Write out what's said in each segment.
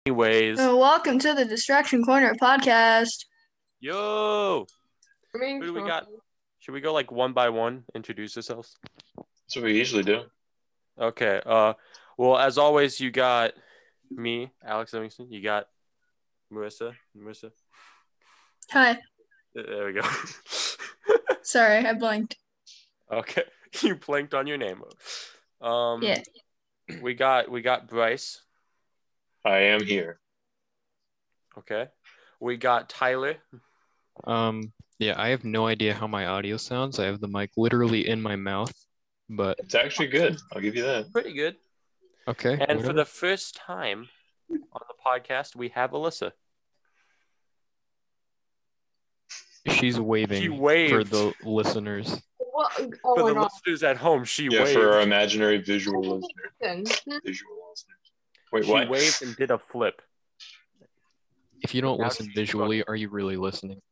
Anyways, Welcome to the Distraction Corner podcast. who do we got? Should we go like one by one, introduce ourselves? That's what we usually do. Okay. Well, as always, you got me, Alex Livingston. You got Marissa. Hi. There we go. Sorry, I blanked. Okay, you blanked on your name. Yeah. We got Bryce. I am here. Okay. We got Tyler. Yeah, I have no idea how my audio sounds. I have the mic literally in my mouth, but It's actually good. I'll give you that. Pretty good. okay. And for whatever. the first time on the podcast, we have Alyssa. She's waving She waved. for the listeners. What? For Oh the my god. listeners at home, she Yeah, waved. for our imaginary visual listeners. Listen. Visual listeners. Wait, She what? waved and did a flip. If you don't Now listen she's visually, are you really listening?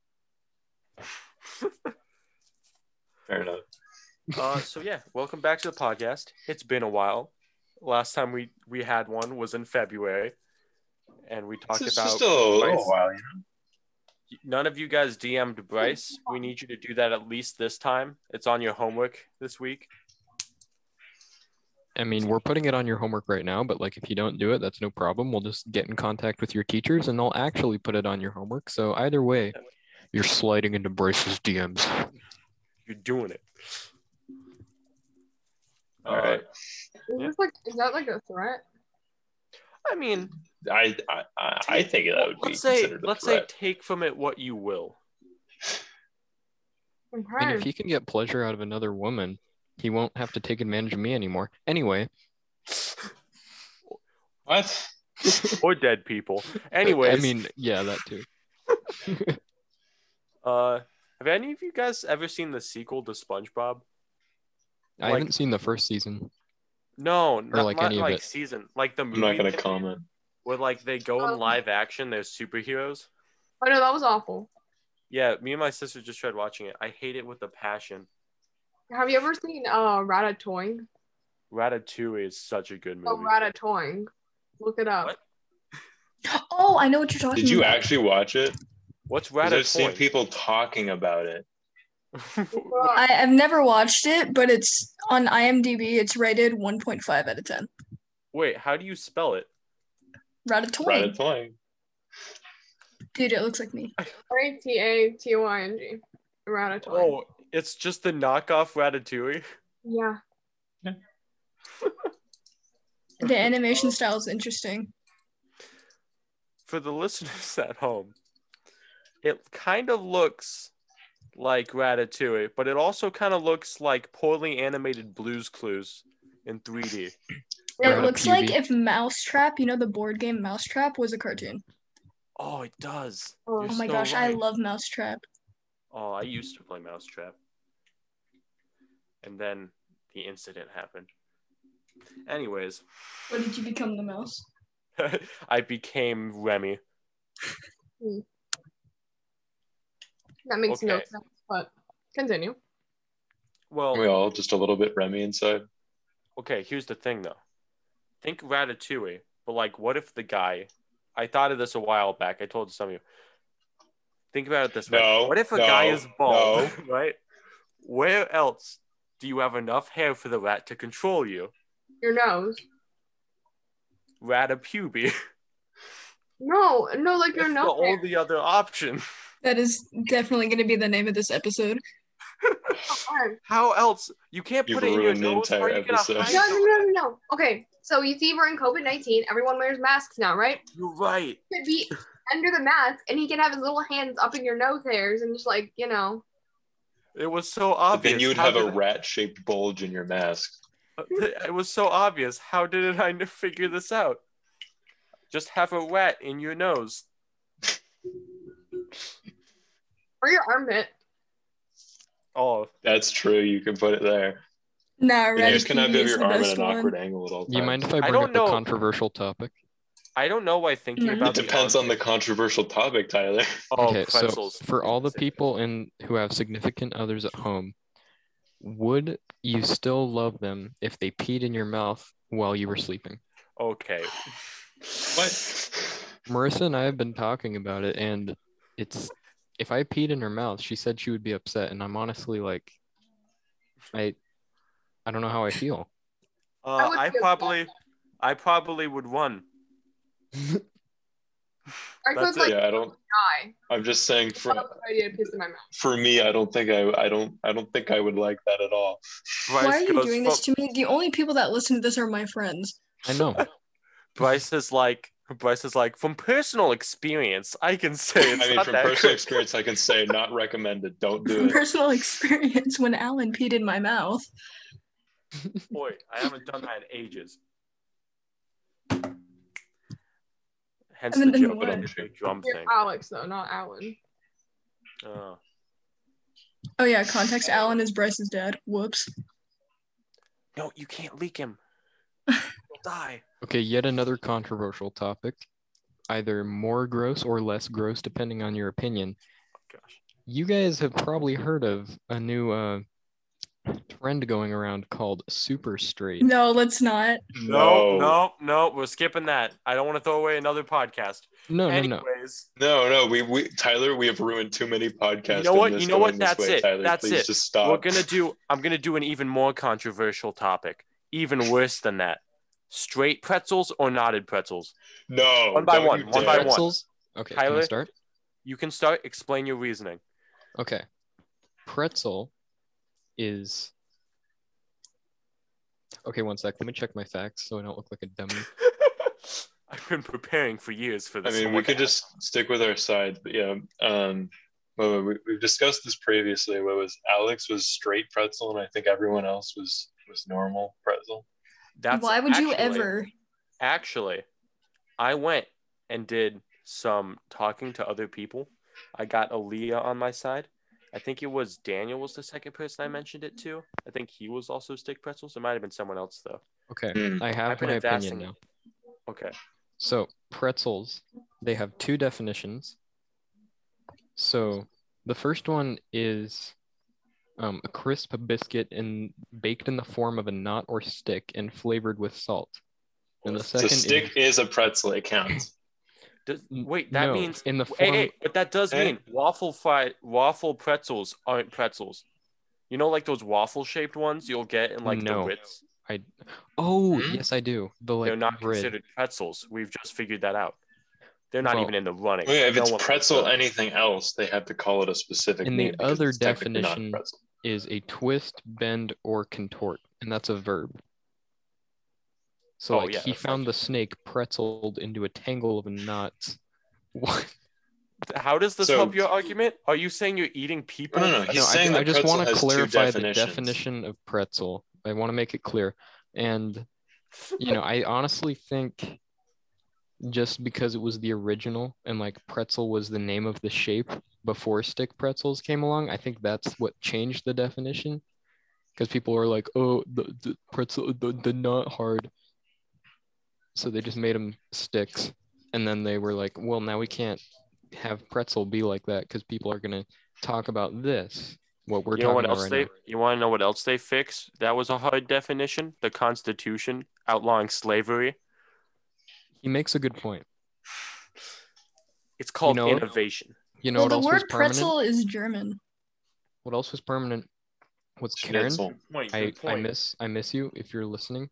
Fair enough. So yeah, welcome back to the podcast. It's been a while. Last time we had one was in February, and we talked It's about just a little Bryce. while, you know. None of you guys DM'd Bryce. We need you to do that at least this time. It's on your homework this week. I mean, we're putting it on your homework right now, but like if you don't do it, that's no problem. We'll just get in contact with your teachers and they'll actually put it on your homework. So either way, you're sliding into Bryce's DMs. You're doing it. All right. Is that like a threat? I mean, I think that would be considered a let's say threat. take from it what you will. I mean, Okay. if he can get pleasure out of another woman, he won't have to take advantage of me anymore. Anyway, What? Or dead people. Anyways, I mean, yeah, that too. have any of you guys ever seen the sequel to SpongeBob? I haven't seen the first season. No, not like not any of like it. season, like the I'm movie. not going to comment. Where like they go in live action, they're superheroes. Oh no, that was awful. Yeah, me and my sister just tried watching it. I hate it with a passion. Have you ever seen Ratatouille? Ratatouille is such a good movie. Oh, Ratatouille. Look it up. What? Oh, I know what you're talking Did you about. actually watch it? What's 'Cause I've seen Ratatouille? people talking about it. I've never watched it, but it's on IMDb. It's rated 1.5 out of 10. Wait, how do you spell it? Ratatouille. Ratatouille. Dude, it looks like me. Ratatouille. Ratatouille. Oh, it's just the knockoff Ratatouille. Yeah. The animation style is interesting. For the listeners at home, it kind of looks like Ratatouille, but it also kind of looks like poorly animated Blue's Clues in 3D. It Ratatouille. looks like if Mousetrap, you know the board game Mousetrap, was a cartoon. Oh, it does. Oh You're Oh my so gosh, I right. love Mousetrap. Oh, I used to play Mousetrap. And then the incident happened. Anyways, What did you become the mouse? I became Remy. That makes no Okay. sense, but continue. Well, We all just a little bit Remy inside. okay, here's the thing though. Think Ratatouille, but like, what if the guy? I thought of this a while back. I told some of you. Think about it this way. No, What if a no, guy is bald, no. right? Where else do you have enough hair for the rat to control you? Your nose. Ratatouille. No, like your That's the nose. only other option. That is definitely going to be the name of this episode. How else? You can't You've put it in your ruined the nose. How are entire you gonna episode. hide No. Okay, so you see we're in COVID-19. Everyone wears masks now, right? You're right. Could be under the mask, and he can have his little hands up in your nose hairs and just like, you know. It was so But obvious. then you would How have a did- rat-shaped bulge in your mask. It was so obvious. How did I figure this out? Just have a rat in your nose. Or your armpit. Oh, That's true. You can put it there. Nah, And you just kind of Ratatouille have is your the arm at best an awkward one. angle at all times. You mind if I I bring don't up a know. controversial topic? I don't know why thinking Mhm. about It depends on the controversial topic, Tyler. Okay, pretzels. so for all the people who have significant others at home, would you still love them if they peed in your mouth while you were sleeping? Okay. What? Marissa and I have been talking about it, and it's if I peed in her mouth, she said she would be upset, and I'm honestly like, I don't know how I feel. would I feel probably would run. I That's could like Yeah, I don't. die. I'm just saying I have no idea to piss in my mouth. for me, I don't think I don't think I would like that at all. Why Bryce are you goes doing this to me? The only people that listen to this are my friends. I know. Bryce is like, from personal experience, I can say it's I mean, not from that personal good. experience, I can say not recommended. Don't do From it. personal experience, when Alan peed in my mouth. Boy, I haven't done that in ages. Hence I mean, the then joke what? of the drum You're thing. Alex though, not Alan. Oh yeah, context. Alan is Bryce's dad. Whoops. No, you can't leak him. He'll die. Okay, yet another controversial topic. Either more gross or less gross, depending on your opinion. Gosh. You guys have probably heard of a new trend going around called super straight. No, let's not. No. We're skipping that. I don't want to throw away another podcast. No. Anyways, No, we Tyler, we have ruined too many podcasts. You know what? on this You know what? going this That's way, it. Tyler. That's Please it. just stop. I'm gonna do an even more controversial topic. Even worse than that. Straight pretzels or knotted pretzels? No. One by don't one, you one dare. by one. Pretzels? Okay, can I Tyler? start? You can start. Explain your reasoning. Okay. Pretzel is... Okay, one sec. Let me check my facts so I don't look like a dummy. I've been preparing for years for I this. mean, we could just stick with our side, but yeah. Well, we've discussed this previously. What was Alex was straight pretzel, and I think everyone else was normal pretzel. That's Why would you actually- ever? Actually, I went and did some talking to other people. I got Aaliyah on my side. I think it was Daniel was the second person I mentioned it to. I think he was also stick pretzels. It might have been someone else though. Okay, Hmm. I have I've been my investing opinion now. Okay. So, pretzels, they have two definitions. So, the first one is a crisp biscuit baked in the form of a knot or stick and flavored with salt. And the So second stick is a pretzel. It counts. Wait, that no, means in the form. hey, but that does Hey. mean waffle pretzels aren't pretzels. You know, like those waffle shaped ones you'll get in like No. the Ritz. Oh, Hmm? yes, I do. The They're like not bread. considered pretzels. We've just figured that out. They're not Well- even in the running. Oh, yeah, if No it's one likes pretzel, them. anything else, they have to call it a specific And the name. because other it's technically not a definition- pretzel. Is a twist, bend, or contort, and that's a verb. So Oh, like yeah, he that's found like- the snake pretzeled into a tangle of knots. What? How does this So- help your argument? Are you saying you're eating people? No. He's No, saying I that just pretzel want to has two clarify the definitions. definition of pretzel. I want to make it clear. And, you know, I honestly think just because it was the original and like pretzel was the name of the shape before stick pretzels came along, I think that's what changed the definition. Because people are like, oh, the pretzel, the not hard. So they just made them sticks. And then they were like, well, now we can't have pretzel be like that because people are going to talk about this, what we're You know talking what about else right now. You want to know what else they fixed? That was a hard definition. The Constitution outlawing slavery. He makes a good point. It's called know- innovation. You know Well, what the else was word permanent? pretzel is German. What else was permanent? Was Karen? Schnitzel. I miss you if you're listening.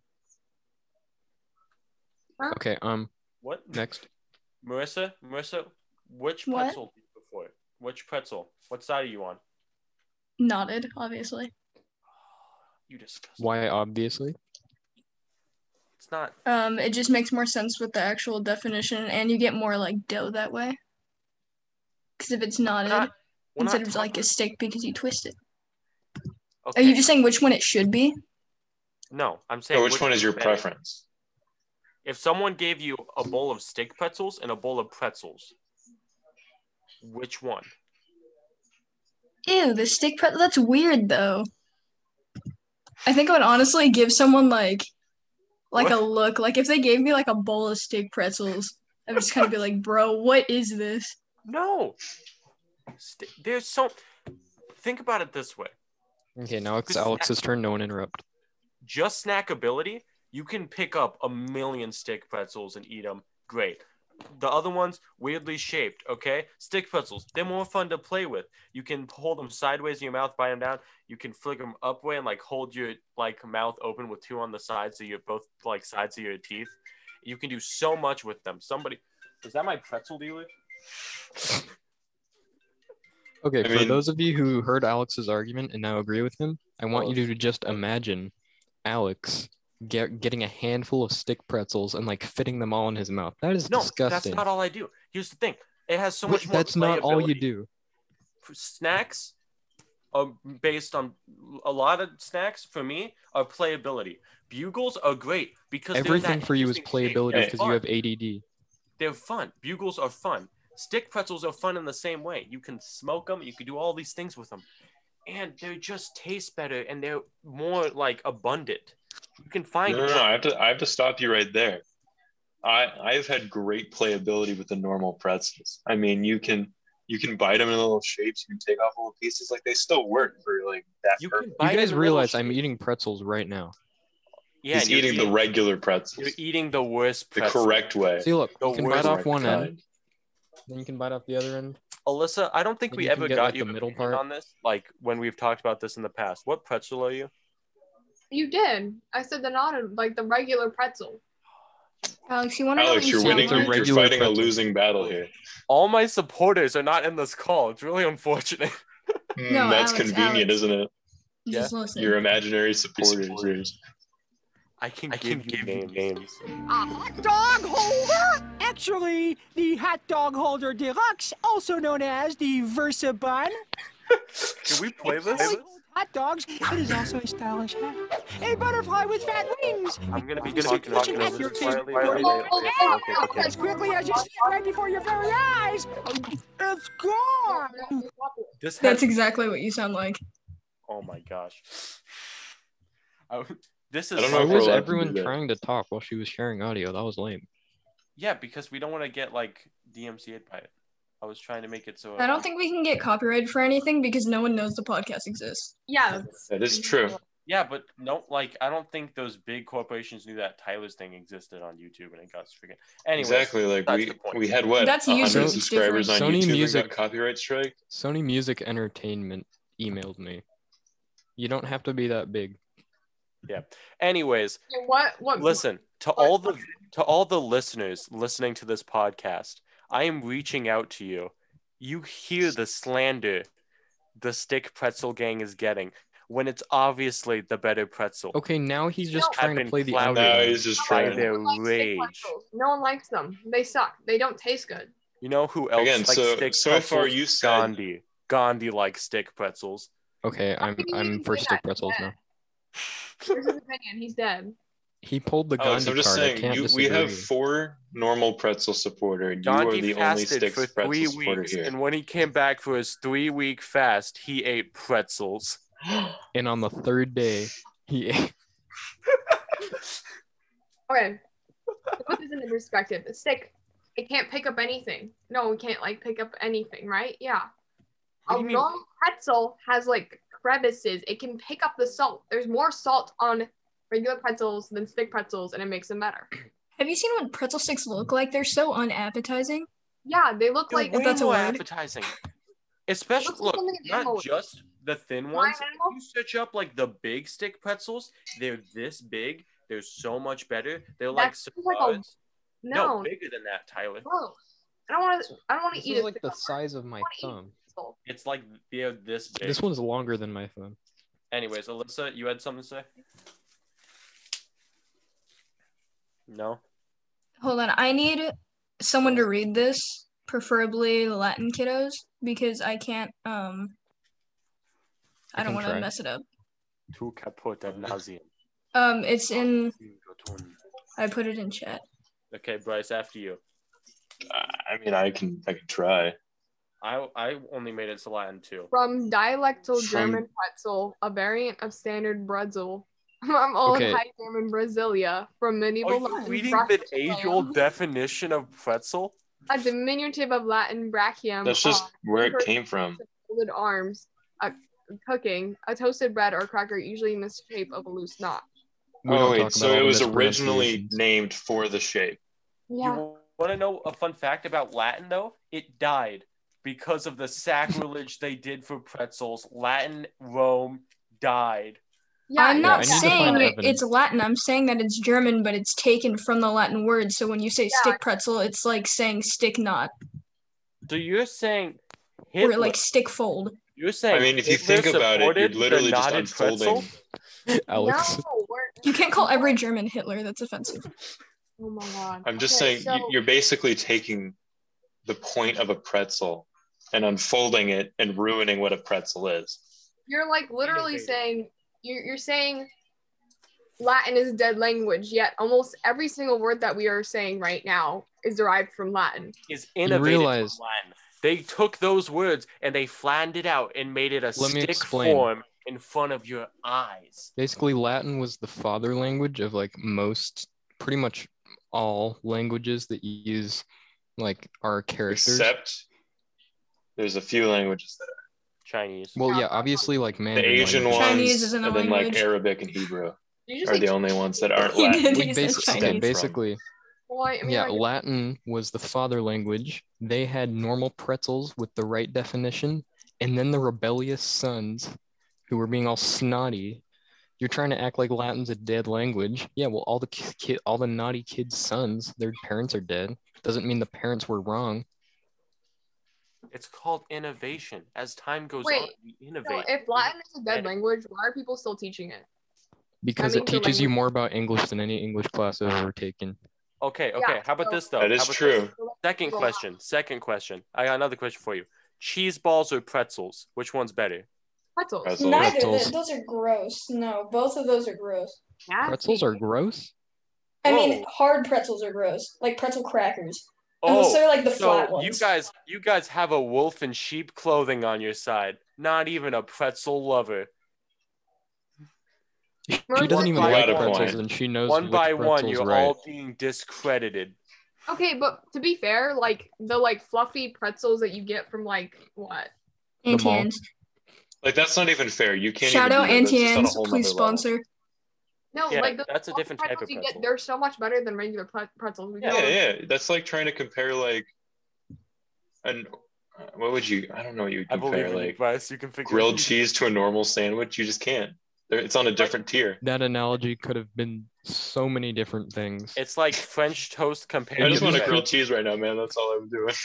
Huh? Okay, What? next. Marissa, which What? pretzel did you before? Which pretzel? What side are you on? Knotted, obviously. You disgusting. Why obviously? It's not. It just makes more sense with the actual definition, and you get more like dough that way. Because if it's knotted We're not instead of like talking- a stick, because you twist it. Okay. Are you just saying which one it should be? No, I'm saying. So which one is your better? preference? If someone gave you a bowl of stick pretzels and a bowl of pretzels, which one? Ew, the stick pretzel. That's weird though. I think I would honestly give someone like What? a look. Like if they gave me like a bowl of stick pretzels, I would just kind of be like, bro, what is this? No. There's so. Think about it this way. Okay, now it's This- Alex's turn. No one interrupt. Just snackability, you can pick up a million stick pretzels and eat them. Great. The other ones, weirdly shaped, okay? Stick pretzels, they're more fun to play with. You can hold them sideways in your mouth, bite them down. You can flick them upway and like hold your like mouth open with two on the sides so you're both like sides of your teeth. You can do so much with them. Somebody, is that my pretzel dealer? Okay, I for mean- those of you who heard Alex's argument and now agree with him, I want you to just imagine Alex getting a handful of stick pretzels and like fitting them all in his mouth. That is No, disgusting. that's not all I do. Here's the thing. It has so Wait, much more that's not all you playability. do. Snacks are based on a lot of snacks for me are playability. Bugles are great because they're Everything that for you is interesting shape. playability They're because you fun. have ADD. They're fun. Bugles are fun. Stick pretzels are fun in the same way. You can smoke them. You can do all these things with them, and they just taste better and they're more like abundant. You can find No, more. I have to stop you right there. I've had great playability with the normal pretzels. I mean, you can bite them in little shapes. You can take off little pieces. Like they still work for like that. You purpose. can You bite guys them in realize little I'm shapes. eating pretzels right now. Yeah, He's and you're eating the regular pretzels, You're eating the worst the pretzel. correct way. See, look, The you can bite worst off one end, kind. then you can bite off the other end. Alyssa, I don't think Then we you can ever get, got like, you the an middle opinion part. on this. Like when we've talked about this in the past. What pretzel are you? You did. I said the not like the regular pretzel. Alex, you want to know what Alex, you you're sound winning. It's a like? You're regular fighting a pretzel. losing battle here. All my supporters are not in this call. It's really unfortunate. No, That's Alex, convenient, Alex. isn't it? Just listen. Your imaginary supporters. I can give you names. A hot dog holder? Actually, the hot dog holder deluxe, also known as the Versa Bun. Can we play this? Only holds hot dogs. It is also a stylish hat. A butterfly with fat wings. I'm gonna be Obviously, talking pitching over at this your quietly. favorite as quickly as you see it right before your very eyes. It's gone. This That's has, exactly what you sound like. oh my gosh. This is I don't know Why if we're was allowed to everyone do that. trying to talk while she was sharing audio? That was lame. yeah, because we don't want to get like DMCA'd by it. I was trying to make it so I don't think we can get copyrighted for anything because no one knows the podcast exists. Yeah. That is true. Yeah, but no, like I don't think those big corporations knew that Tyler's thing existed on YouTube and it got freaking. Anyways, Exactly. Like that's the point. we had what That's 100 YouTube. subscribers on Sony YouTube Music- and got copyright strike. Sony Music Entertainment emailed me. You don't have to be that big. Anyways, What? listen to all the listeners listening to this podcast. I am reaching out to you. You hear the slander the Stick Pretzel Gang is getting when it's obviously the better pretzel. Okay, now he's just Have trying to been play the clouded Now underdog. he's just by trying. their No one likes stick rage. pretzels. No one likes them. They suck. They don't taste good. You know who else Again, likes so- stick so pretzels? far you said- Gandhi. Gandhi likes stick pretzels. Okay, How can you I'm even for say stick that? pretzels Yeah. now. Here's his opinion. He's dead. He pulled the Alex, Gandhi I'm just card. I saying, can't we have disagree. 4 normal pretzel supporters. You are Gandhi the only fasted stick for pretzel 3 supporter weeks, here. and when he came back for his 3-week fast, he ate pretzels. And on the third day, he ate. Okay. To put this into perspective, a stick, it can't pick up anything. No, it can't like pick up anything, right? Yeah. What do A you mean? normal pretzel has like crevices. It can pick up the salt. There's more salt on regular pretzels than stick pretzels, and it makes them better. Have you seen what pretzel sticks look like? They're so unappetizing. Yeah, they look They're like way that's a more word. appetizing. Especially, Looks like look, something an not animal- just the thin Giant ones. animal? If you search up like the big stick pretzels, they're this big. They're so much better. They're like That's like a- cigars. no, bigger than that, Tyler. gross. I don't want to This eat is a like the cigar. size of my I wanna eat thumb. pretzel. It's like they're this big. This one's longer than my thumb. Anyways, Alyssa, you had something to say? No? Hold on, I need someone to read this, preferably Latin kiddos, because I can't I I don't can want to try. mess it up. Tu caput ad nauseam. It's in I put it in chat. Okay, Bryce, after you. I mean, I can try. I only made it to Latin too. From dialectal From- German pretzel, a variant of standard bretzel. From Old Okay. High German Brasilia, from medieval Are you Latin reading the brachio, age-old definition of pretzel? a diminutive of Latin brachium. That's just where it for came from. folded arms, cooking, a toasted bread or cracker usually in the shape of a loose knot. We Oh don't wait, talk so about it all was the originally mispronunciations. named for the shape. Yeah. You Want to know a fun fact about Latin though? It died because of the sacrilege they did for pretzels. Latin Rome died. Yeah, I'm I not need to find saying evidence. it's Latin. I'm saying that it's German, but it's taken from the Latin word. So when you say stick pretzel, it's like saying stick knot So you're saying or Hitler? like stick fold. You're saying I mean, if you Hitler think about it, you're supported literally the just knotted unfolding. pretzel? Alex. No, You can't call every German Hitler. That's offensive. Oh my god. I'm just Okay, saying so- you're basically taking the point of a pretzel and unfolding it and ruining what a pretzel is. You're like literally Innovative. saying you're saying Latin is a dead language, yet almost every single word that we are saying right now is derived from Latin. Is innovated realize- from Latin. They took those words and they flattened it out and made it a Let me stick explain. form in front of your eyes. Basically, Latin was the father language of like pretty much all languages that use like our characters. Except there's a few languages that Chinese. Well, yeah, obviously like the Mandarin Asian language. ones, Chinese isn't a and then like language. Arabic and Hebrew You just are say the only ones that aren't He Latin. did. We He said basically, Chinese. basically, Well, I mean, yeah, like, Latin was the father language. They had normal pretzels with the right definition, and then the rebellious sons who were being all snotty. You're trying to act like Latin's a dead language. Yeah, well, all the naughty kids' sons, their parents are dead. Doesn't mean the parents were wrong. It's called innovation. As time goes Wait, on, we so innovate. if Latin is a dead Better. language, why are people still teaching it? Because I it mean, the teaches you language- more about English than any English class I've ever taken. Okay. Yeah, How about so- this though? That is How about true. this? Second question. I got another question for you. Cheese balls or pretzels? Which one's better? Pretzels. Pretzels. Neither. Pretzels. Those are gross. No, both of those are gross. Yeah, Pretzels are gross. I mean, Whoa. hard pretzels are gross, like pretzel crackers. Unless Oh, they're like the flat so ones. you guys have a wolf in sheep clothing on your side. Not even a pretzel lover. She One doesn't even by like one. pretzels, and she knows One which by one, pretzel's you're right. all being discredited. Okay, but to be fair, like the like fluffy pretzels that you get from like what? The Auntie mall. Anne's. Like that's not even fair. You can't Shout even out do that. That's Auntie just on a Anne's. whole Please nother level. sponsor. No, Yeah, like the that's a fluffy different type of pretzels you pretzel. get, they're so much better than regular pretzels. We Yeah. call them- Yeah. That's like trying to compare like what would you? I don't know what you would I believe compare in you, like Bryce. You can figure grilled it. cheese to a normal sandwich. You just can't. It's on a different tier. That analogy could have been so many different things. It's like French toast compared I just to want a bread. grilled cheese right now, man. That's all I'm doing.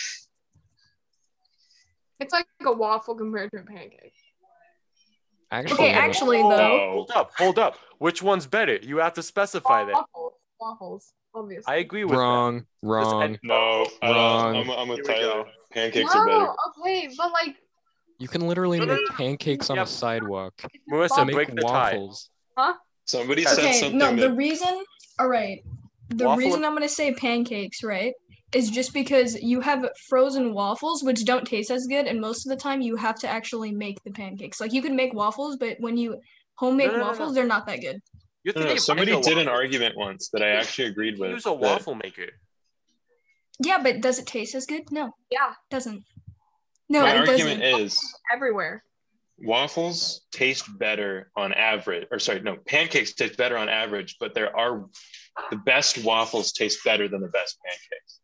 It's like a waffle compared to a pancake. Actually, Okay, actually though, No. Hold up. Which one's better? You have to specify that. Waffles, obviously. I agree with wrong, wrong. No. Wrong. I'm with Here we Tyler. go. Pancakes are better. No, okay, but like You can literally No, no, make no. pancakes on Yep. a sidewalk. that. Marissa, Bob- Make break the tie. waffles. Somebody Okay, said okay, something no, that the reason, all right, the Waffle reason and- I'm gonna say pancakes, right, is just because you have frozen waffles, which don't taste as good, and most of the time you have to actually make the pancakes. Like you can make waffles, but when you homemade No, no, no, waffles, no. they're not that good. You're no, no, thinking somebody of did an waffles. argument once that I actually agreed with. Use a that waffle maker. Yeah, but does it taste as good? No, yeah, it doesn't. No, My it argument doesn't. is everywhere. waffles taste better on average, or sorry, no, pancakes taste better on average, but the best waffles taste better than the best pancakes.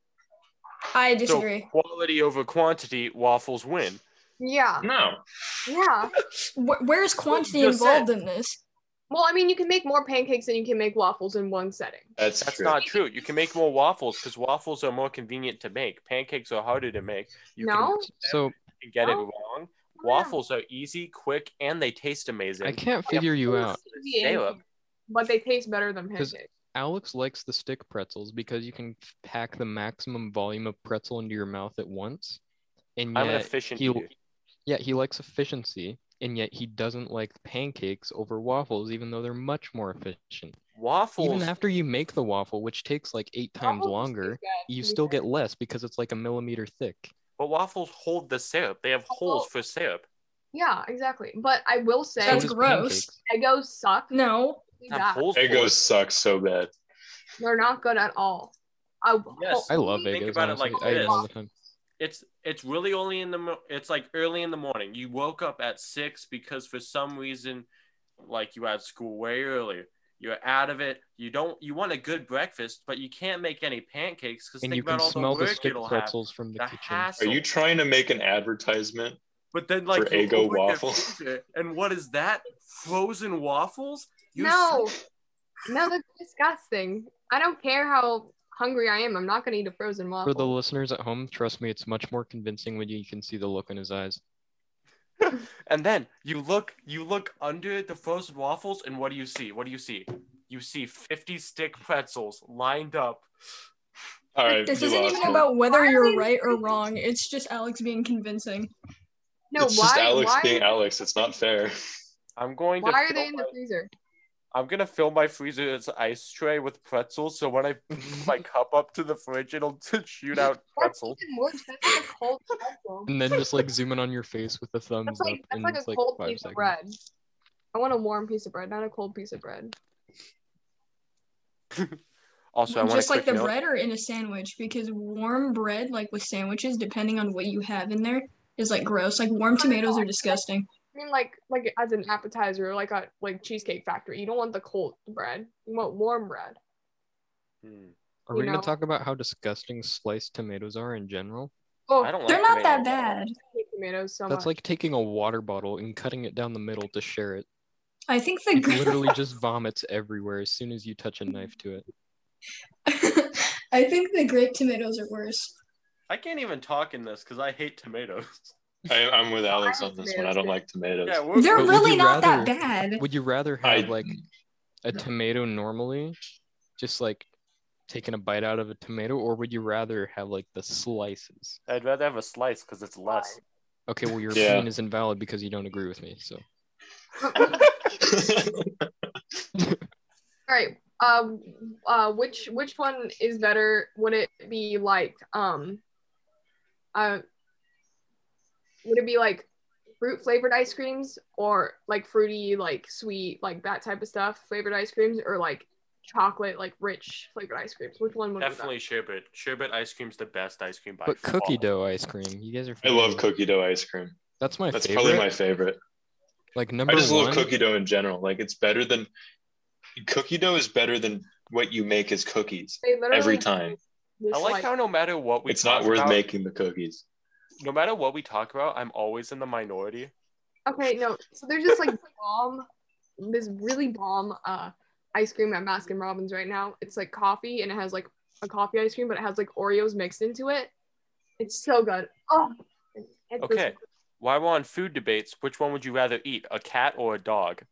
I So disagree. quality over quantity, waffles win. Yeah, No, yeah. Where's quantity just involved said. in this? Well, I mean, you can make more pancakes than you can make waffles in one setting. that's That's true. not true. You can make more waffles because waffles are more convenient to make. Pancakes are harder to make. You No? So can get it No. wrong. Yeah. Waffles are easy, quick, and they taste amazing. I can't figure you out. Easy and Salem. cheap, but they taste better than 'Cause- pancakes. Alex likes the stick pretzels because you can pack the maximum volume of pretzel into your mouth at once. And I'm an yet efficient he, eater. yeah, he likes efficiency, and yet he doesn't like pancakes over waffles, even though they're much more efficient. Waffles. Even after you make the waffle, which takes like 8 times Waffles longer, taste bad, you to be still fair. get less because it's like a millimeter thick. But waffles hold the syrup. They have holes for syrup. Yeah, exactly. But I will say, That's So does gross. pancakes. Eggos suck. No. Have Yeah, holes for Eggos it. suck so bad. they're not good at all. Yes. I love Think Eggos, about it honestly. like I eat them all this. the time. It's really only it's like early in the morning. You woke up at 6 because for some reason, like you had school way earlier. You're out of it. You want a good breakfast, but you can't make any pancakes because And think you can about all smell the the work stick it'll have. pretzels from the The kitchen. Are hassle. you trying to make an advertisement? But then, for like, you Eggo open your waffles? freezer, and what is that? Frozen waffles? No, that's disgusting. I don't care how hungry I am. I'm not gonna eat a frozen For waffle. the listeners at home, trust me, it's much more convincing when you can see the look in his eyes. And then you look under the frozen waffles, and what do you see? What do you see? You see 50 stick pretzels lined up. All right, This you isn't lost even me. about whether you're right or wrong. It's just Alex being convincing. No, It's just why? Alex Why? being Alex. It's not fair. I'm going to Why are fill they in the my- freezer? I'm gonna fill my freezer as ice tray with pretzels, so when I put my cup up to the fridge, it'll shoot out That's pretzels. even worse. That's like a cold pretzel. And then just like zoom in on your face with the thumbs That's up, like and a it's like cold 5 piece of seconds. bread. I want a warm piece of bread, not a cold piece of bread. Also, I want Just a like quick the note. bread or in a sandwich, because warm bread, like with sandwiches, depending on what you have in there, is like gross. Like warm tomatoes are disgusting. I mean, like as an appetizer, like a Cheesecake Factory. You don't want the cold bread. You want warm bread. Hmm. Are we You gonna know. talk about how disgusting sliced tomatoes are in general? Oh, I don't They're like not that tomatoes. bad. I hate tomatoes so That's much. like taking a water bottle and cutting it down the middle to share it. I think It the literally just vomits everywhere as soon as you touch a knife to it. I think the grape tomatoes are worse. I can't even talk in this because I hate tomatoes. I'm with Alex hate on this one. I don't like tomatoes. Yeah, we're, They're But would really you not that rather- bad. Would you rather I- have like a tomato normally, just like taking a bite out of a tomato, or would you rather have like the slices? I'd rather have a slice because it's less. Okay, well your Yeah. opinion is invalid because you don't agree with me. So All right. Which one is better? Would it be like would it be like fruit flavored ice creams or like fruity, like sweet, like that type of stuff flavored ice creams, or like chocolate, like rich flavored ice creams? Which one would Definitely sherbet. Sherbet ice cream's the best ice cream by but cookie far. dough ice cream, you guys are I love forgetting. cookie dough ice cream. That's my That's favorite. probably my favorite. Like number I just one. love cookie dough in general. Like it's better than cookie dough is better than what you make as cookies They literally every time. I just, like how no matter what we It's talk not worth about, making the cookies. no matter what we talk about, I'm always in the minority. Okay, no. So there's just like this really bomb ice cream at Baskin Robbins right now. It's like coffee and it has like a coffee ice cream, but it has like Oreos mixed into it. It's so good. Oh, it's Okay, while we're on food debates, which one would you rather eat, a cat or a dog?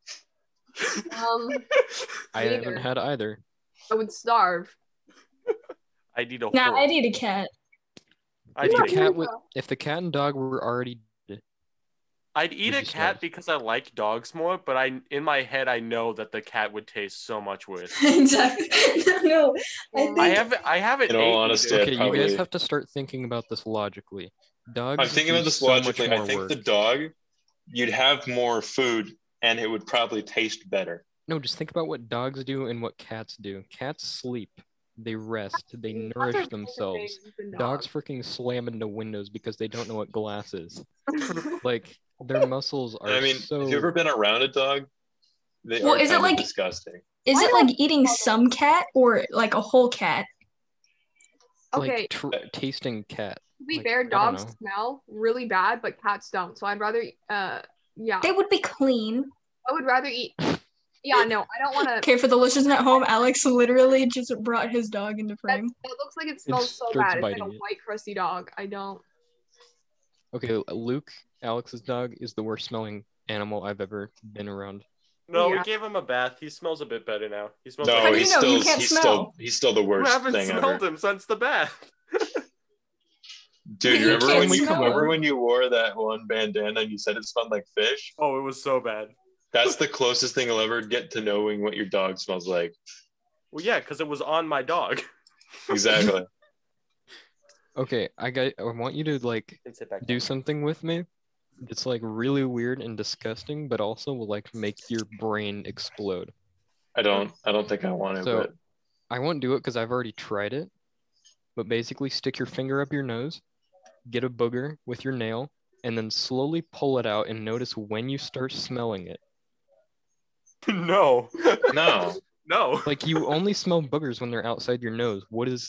I neither. haven't had either. I would starve. I'd eat a Nah, horse. I'd eat a cat. I'd If eat the a Yeah. cat if the cat and dog were already I'd eat Would a you cat starve? because I like dogs more, but in my head I know that the cat would taste so much worse. Exactly. No, I think I haven't In all ate honesty, either. okay, probably- you guys have to start thinking about this logically. Dogs I'm thinking do about this so much logically. I more think work. the dog, you'd have more food and it would probably taste better. No, just think about what dogs do and what cats do. Cats sleep, they rest, they Cats are nourish bigger themselves. than Dogs freaking slam into windows because they don't know what glass is. Like their muscles are I mean, so. have you ever been around a dog? They Well, are is it kind of like- disgusting. is Why it not? like eating some cat or like a whole cat? like Okay, tasting cat. to be like, fair, I don't dogs know. smell really bad, but cats don't. So I'd rather yeah. They would be clean. I would rather eat. Yeah, no, I don't want to. Okay, for the listeners at home, Alex literally just brought his dog into frame. It looks like it smells so starts bad. It's like a biting it. white crusty dog. I don't. Okay, Luke, Alex's dog, is the worst smelling animal I've ever been around. No, we Yeah. gave him a bath. He smells a bit better now. He smells No, How do like you he's know? still You can't he's smell. still the you worst haven't thing smelled ever. him since the bath. Dude, You remember can't when you smell. remember when you wore that one bandana and you said it smelled like fish? Oh, it was so bad. That's the closest thing I'll ever get to knowing what your dog smells like. Well, yeah, because it was on my dog. Exactly. Okay, I want you to like And sit back do down. something with me that's like really weird and disgusting, but also will like make your brain explode. I don't think I want to, So but I won't do it because I've already tried it. But basically, stick your finger up your nose, get a booger with your nail, and then slowly pull it out and notice when you start smelling it. No. No. No. Like you only smell boogers when they're outside your nose. What is?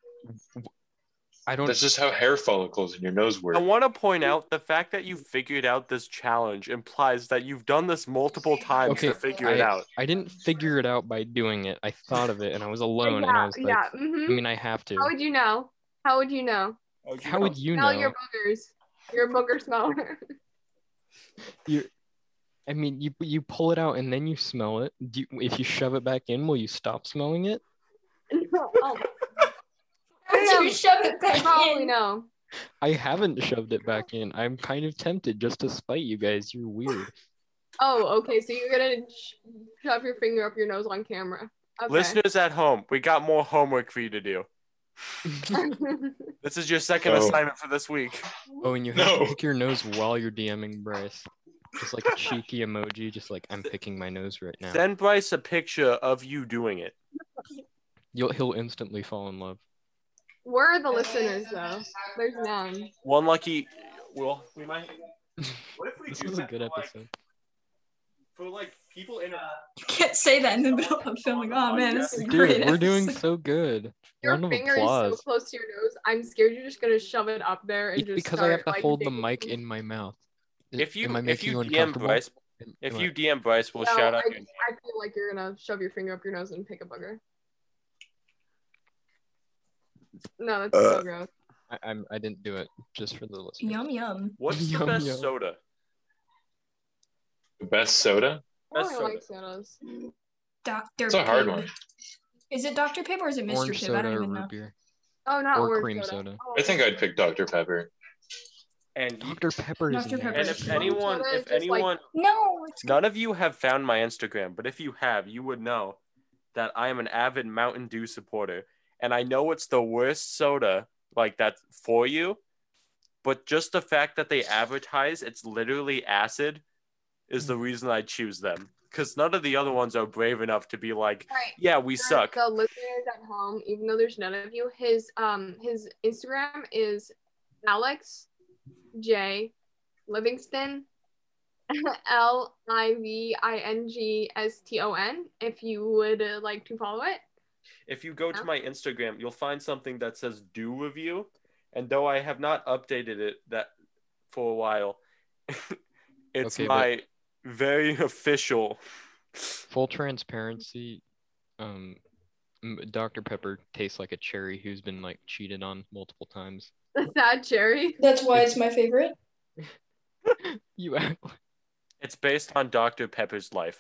I don't. That's just how hair follicles in your nose work. I want to point out the fact that you figured out this challenge implies that you've done this multiple times Okay, to figure it out. I didn't figure it out by doing it. I thought of it, and I was alone, and I was like, I mean, I have to. How would you know? How would you know? How would you Smell know? your boogers. You're a booger smeller. I mean, you pull it out and then you smell it. If you shove it back in, will you stop smelling it? Oh, How would you shove it back probably in? no. I haven't shoved it back in. I'm kind of tempted just to spite you guys. You're weird. Oh, okay. So you're gonna shove your finger up your nose on camera. Okay. Listeners at home, we got more homework for you to do. This is your second Oh. assignment for this week. Oh, and you have No. to pick your nose while you're DMing Bryce. Just like a cheeky emoji, just like I'm picking my nose right now. Send Bryce a picture of you doing it. He'll instantly fall in love. Where are the listeners though? There's none. One lucky. Well, we might. What if we This do was a that good for, like- episode. For like people in. You can't say that in the middle of filming. Oh man, this is Dude, great. we're doing episode. so good. Your Round of finger applause. is so close to your nose. I'm scared you're just gonna shove it up there and It's just because start, I have to like, hold the digging. mic in my mouth. If you Am I making you DM uncomfortable? Bryce, if you DM Bryce, we'll No, shout out. I feel like you're gonna shove your finger up your nose and pick a booger. No, that's so gross. I didn't do it just for the listeners. Yum yum. What's the Yum, best yum. soda? The best soda? I Best don't soda. like sodas. Dr. It's a hard Pibb. one. Is it Dr. Pibb or is it Mr. Orange Pibb? I soda don't or even know. root beer. Oh, not Or orange cream soda. soda. Oh, I think I'd pick Dr. Pepper. And you, Dr. Pepper is Dr. Pepper. and Orange if anyone, soda is if just like- anyone, No, it's none of you have found my Instagram, but if you have, you would know that I am an avid Mountain Dew supporter, and I know it's the worst soda like that for you, but just the fact that they advertise it's literally acid is the reason I choose them. Because none of the other ones are brave enough to be like, Right. yeah, we suck. The listeners at home, even though there's none of you, his Instagram is Alex J Livingston Livingston. If you would like to follow it. If you go to my Instagram, you'll find something that says "Do Review," and though I have not updated it that for a while, it's Okay, my very official. Full transparency, Dr. Pepper tastes like a cherry who's been like cheated on multiple times. The sad cherry. That's why it's my favorite. You act like It's based on Dr. Pepper's life.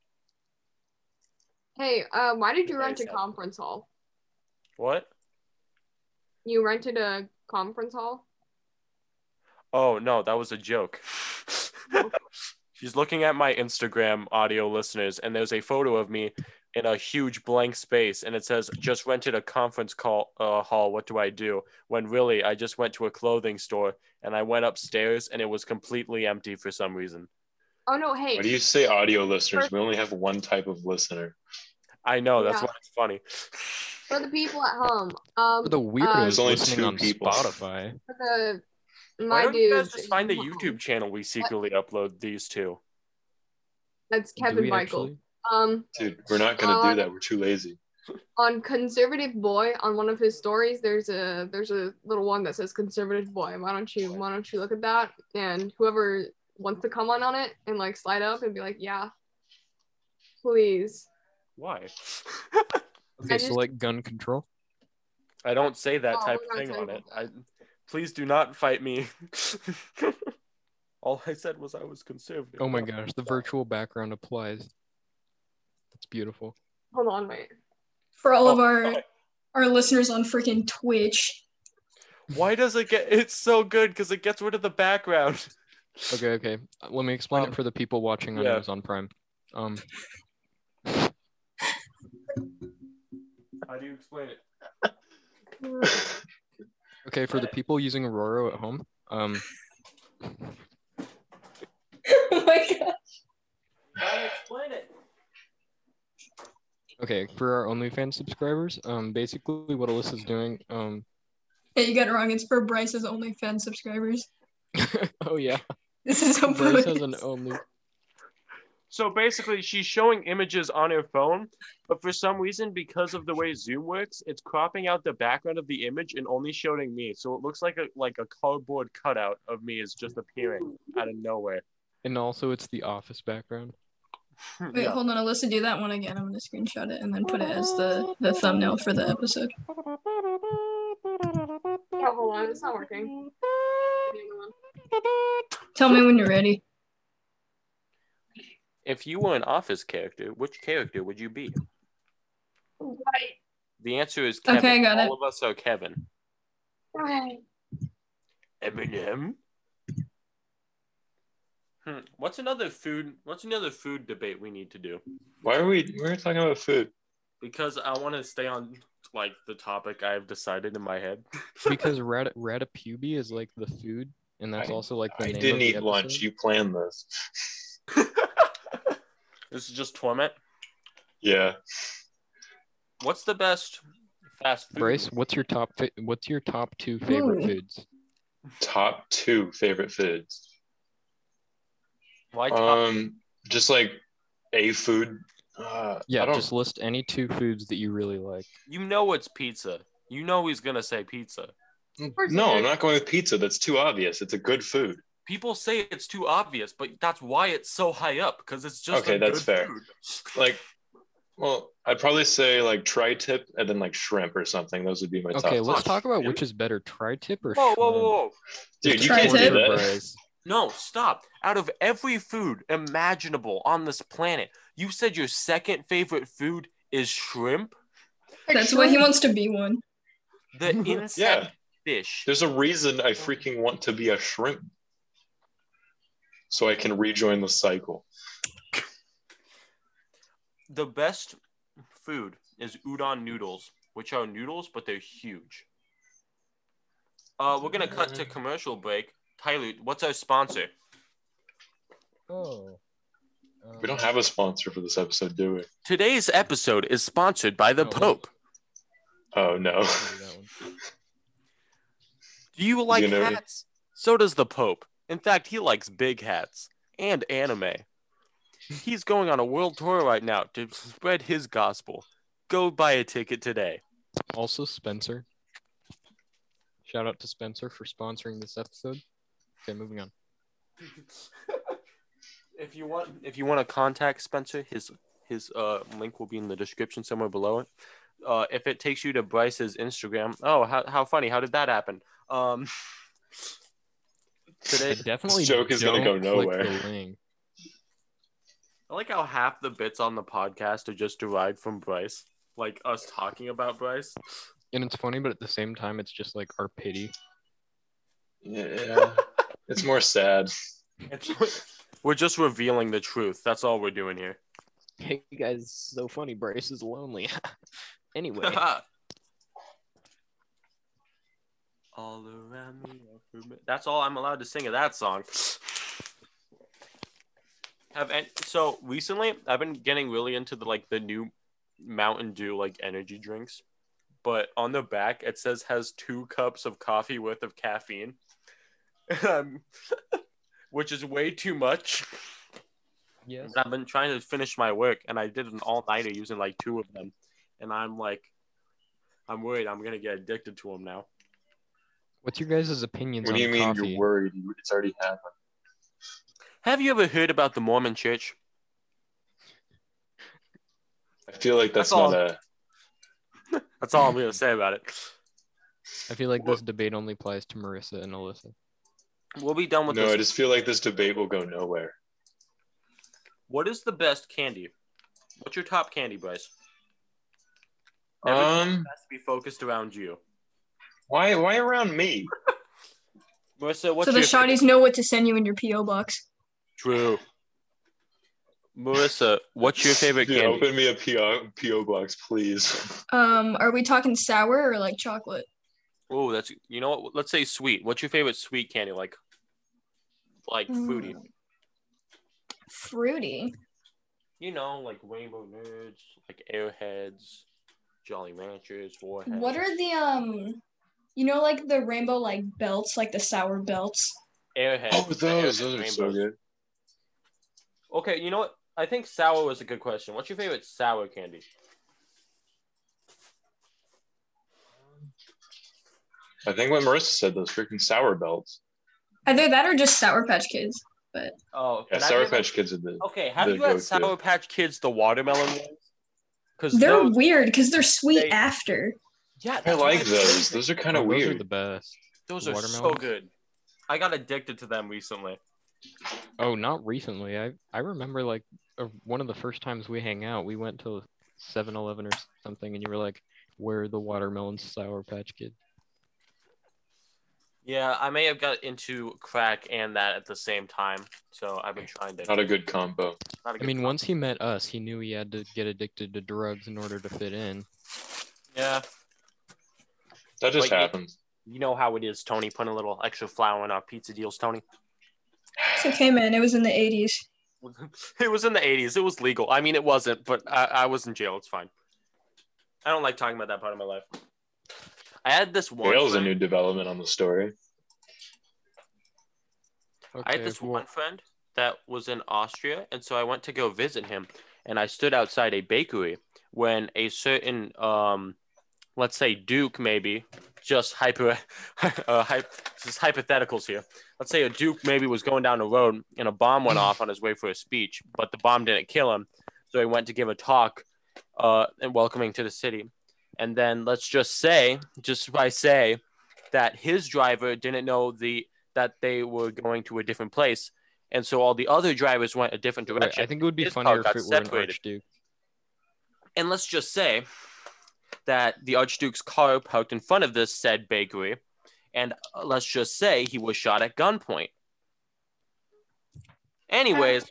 Hey, why did you Very rent a sad. conference hall? What? You rented a conference hall? Oh no, that was a joke. She's looking at my Instagram, audio listeners, and there's a photo of me in a huge blank space, and it says, "Just rented a conference hall. What do I do?" When really, I just went to a clothing store, and I went upstairs, and it was completely empty for some reason. Oh no, hey. Why do you say audio listeners? We only have one type of listener. I know, that's Yeah. why it's funny. For the people at home, for the weirdos There's only listening two on people. Spotify. for the Why my don't you guys dudes just find the at home, YouTube channel we secretly upload these to? That's Do Kevin we Michael. actually? Dude, we're not gonna do that. We're too lazy. On Conservative Boy, on one of his stories, there's a little one that says Conservative Boy. Why don't you look at that? And whoever wants to come on it and like slide up and be like, yeah, please. Why? Okay, just- so like gun control. I don't say that Oh, type we're of not thing on talking it. about Please do not fight me. All I said was I was conservative. Oh my gosh, the virtual background applies. That's beautiful. Hold on, wait. For all of Oh, our listeners on freaking Twitch. Why does it get? It's so good because it gets rid of the background. Okay. Let me explain it for the people watching on yeah. Amazon Prime. How do you explain it? Okay, for the people using Aurora at home, Oh my god. How do you explain it? okay, for our OnlyFans subscribers, basically what Alyssa's doing, Hey, you got it wrong. It's for Bryce's OnlyFans subscribers. oh yeah, This is so Bryce has bogus. an Only. So basically, she's showing images on her phone, but for some reason, because of the way Zoom works, it's cropping out the background of the image and only showing me. So it looks like a cardboard cutout of me is just appearing out of nowhere. And also, it's the office background. Wait, hold on, Alyssa, do that one again. I'm gonna screenshot it and then put it as the thumbnail for the episode. Oh, hold on, it's not working. Tell me when you're ready. If you were an Office character, which character would you be? Right. The answer is Kevin. Okay, I got it. All of us are Kevin. Right. Eminem. What's another food debate we need to do? We're talking about food? Because I want to stay on like the topic I've decided in my head. Because ratatouille is like the food, and that's also like the I name didn't of the eat episode. lunch. You planned this. This is just torment. Yeah. What's the best fast food? Bryce, what's your top 2 favorite Ooh. foods? Top 2 favorite foods. Why top? Just like a food. Yeah, I don't. just list any 2 foods that you really like. You know it's pizza. You know he's gonna say pizza. No, I'm not going with pizza. That's too obvious. It's a good food. People say it's too obvious, but that's why it's so high up, because it's just Okay, a that's good fair. food. Like, well, I'd probably say like tri-tip and then like shrimp or something. Those would be my top. Okay, let's top. talk about which is better, tri-tip or Whoa, shrimp. whoa, whoa, whoa. Dude, you Tri-tip. can't do that. Bryce. No, stop. Out of every food imaginable on this planet, you said your second favorite food is shrimp? That's why he wants to be one. The insect Yeah. fish. There's a reason I freaking want to be a shrimp. So I can rejoin the cycle. The best food is udon noodles, which are noodles, but they're huge. We're gonna cut to commercial break. Tyler, what's our sponsor? Oh. We don't have a sponsor for this episode, do we? Today's episode is sponsored by the No, Pope. Oh, no. Do you like You know- hats? So does the Pope. In fact, he likes big hats and anime. He's going on a world tour right now to spread his gospel. Go buy a ticket today. Also, Spencer. Shout out to Spencer for sponsoring this episode. Okay, moving on. If you want to contact Spencer, his link will be in the description somewhere below it. If it takes you to Bryce's Instagram, how funny! How did that happen? Today, Definitely This joke is gonna don't go click nowhere. the link. I like how half the bits on the podcast are just derived from Bryce, like us talking about Bryce. And it's funny, but at the same time, it's just like our pity. Yeah. It's more sad. We're just revealing the truth. That's all we're doing here. Hey guys, so funny. Bryce is lonely. Anyway, All around me. That's all I'm allowed to sing of that song. So recently, I've been getting really into the new Mountain Dew energy drinks, but on the back it says has 2 cups of coffee worth of caffeine, which is way too much. yes. I've been trying to finish my work, and I did an all-nighter using 2 of them, and I'm worried I'm gonna get addicted to them now. What's your guys' opinions What on do you mean coffee? you're worried? It's already happened. Have you ever heard about the Mormon Church? I feel like that's That's all. not a. That's all I'm gonna say about it. I feel like this debate only applies to Marissa and Alyssa. We'll be done with No, I this. just feel like this debate will go nowhere. What is the best candy? What's your top candy, Bryce? Everything has to be focused around you. Why around me? Marissa, what's So the your shotties know what to send you in your P.O. box. True. Marissa, what's your favorite Dude, candy? open me a PO box, please. Are we talking sour or chocolate? Oh, that's what? Let's say sweet. What's your favorite sweet candy? Like fruity. Fruity. Like Rainbow Nerds, like Airheads, Jolly Ranchers, Warheads. What are the the rainbow belts, the sour belts? Airheads? Oh, those are so Rainbows. good. Okay, you know what? I think sour was a good question. What's your favorite sour candy? I think what Marissa said, those freaking Sour Belts. Either that or just Sour Patch Kids. But Oh, Yeah, and I've Sour never- Patch Kids are the. Okay, have the you had go-to. Sour Patch Kids, the watermelon ones? Because they're those, weird because they're sweet they- after. yeah, I that's like what those. crazy. Those are kind of Those are weird. the best. Those are so watermelons. good. I got addicted to them recently. Oh, not recently. I remember like one of the first times we hang out, we went to 7-Eleven or something, and you were like, "Where are the watermelon Sour Patch Kid?" Yeah, I may have got into crack and that at the same time, so I've been trying to. Not a good combo. not a I good mean, combo. once he met us, he knew he had to get addicted to drugs in order to fit in. Yeah, That just But you- happens. you know how it is, Tony. Putting a little extra flour in our pizza deals, Tony. It's okay, man. It was in the 80s. It was in the 80s. It was legal. I mean, it wasn't, but I was in jail. It's fine. I don't like talking about that part of my life. I had this one. Whale's a friend- new development on the story. I had this well, one friend that was in Austria, and so I went to go visit him, and I stood outside a bakery when a certain, let's say Duke maybe, just just hypotheticals here. Let's say a Duke maybe was going down the road and a bomb went off on his way for a speech, but the bomb didn't kill him, so he went to give a talk, and welcoming to the city, and then let's just say, that his driver didn't know that they were going to a different place, and so all the other drivers went a different right, direction. I think it would be His funnier car if got it were an separated. Archduke. And let's just say that the Archduke's car parked in front of this said bakery, and let's just say he was shot at gunpoint. Anyways,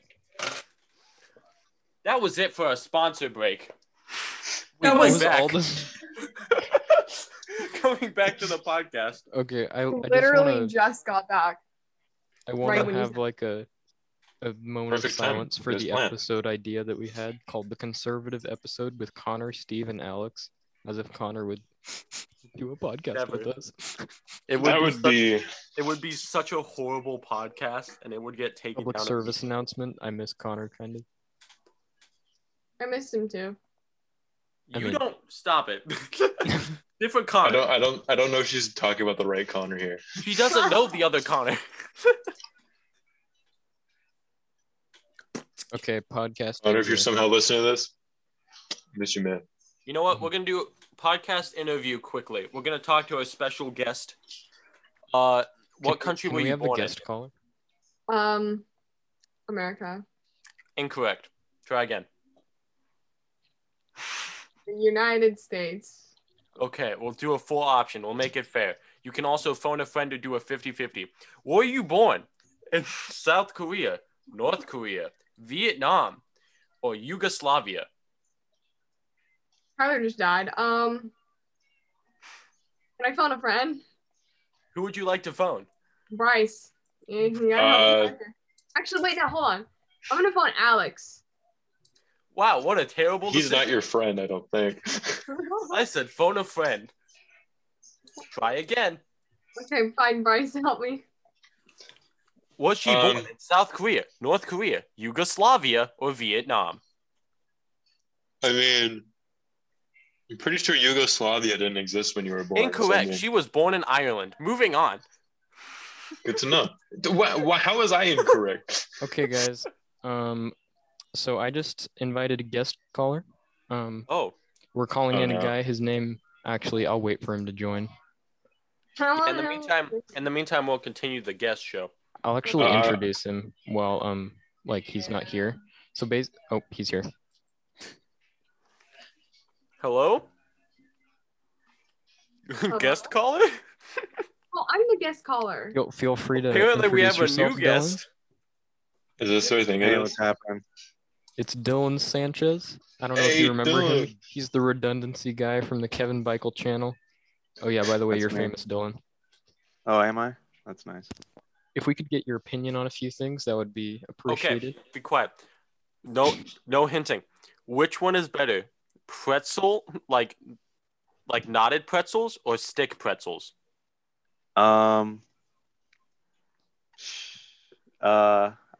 that was it for a sponsor break. That Going was back, all this. going back to the podcast. Okay, I Literally just got back. I want right to when you have said- like a moment Perfect of time. silence for Good the plan. episode idea that we had called the conservative episode with Connor, Steve, and Alex, as if Connor would do a podcast with Never. us. It would be such a horrible podcast, and it would get taken Public down. service announcement. I miss Connor kind of. I missed him too. I You mean- don't stop it. Different I Connor. don't know if she's talking about the right Connor here. She doesn't know the other Connor. Okay, podcast. Connor, if you're idea. somehow listening to this, miss you, man. You know what? We're gonna do a podcast interview quickly. We're gonna talk to a special guest. What country Can were we you have a born guest caller? America. in? Incorrect. Try again. The United States. Okay, we'll do a full option. We'll make it fair. You can also phone a friend to do a 50-50. Where were you born? In South Korea, North Korea, Vietnam, or Yugoslavia? Tyler just died. Can I phone a friend? Who would you like to phone? Bryce. Yeah, you gotta help me out here. Actually, wait, now hold on. I'm gonna phone Alex. Wow, what a terrible He's decision. not your friend, I don't think. I said phone a friend. Try again. Okay, fine, Bryce, help me. Was she born in South Korea, North Korea, Yugoslavia, or Vietnam? I mean, I'm pretty sure Yugoslavia didn't exist when you were born. so, I Incorrect. mean, She was born in Ireland. Moving on. good to know. How was I incorrect? Okay, guys. So I just invited a guest caller. Oh, We're calling Oh, in a no. guy. His name, actually, I'll wait for him to join. in the meantime, we'll continue the guest show. I'll actually Uh, introduce him while like he's not here. So he's here. Hello? Guest caller? Well, I'm the guest caller. Feel free to Apparently, we have introduce a new yourself, Dylan. guest. Is this what I think Hey, it what's is? happening? It's Dylan Sanchez. I don't know if Hey, you remember him. Dylan. He's the redundancy guy from the Kevin Beichel channel. Oh yeah, by the way, That's you're me. famous, Dylan. Oh, am I? That's nice. If we could get your opinion on a few things, that would be appreciated. Be quiet. No hinting. Which one is better? Pretzel, like knotted pretzels, or stick pretzels? I'll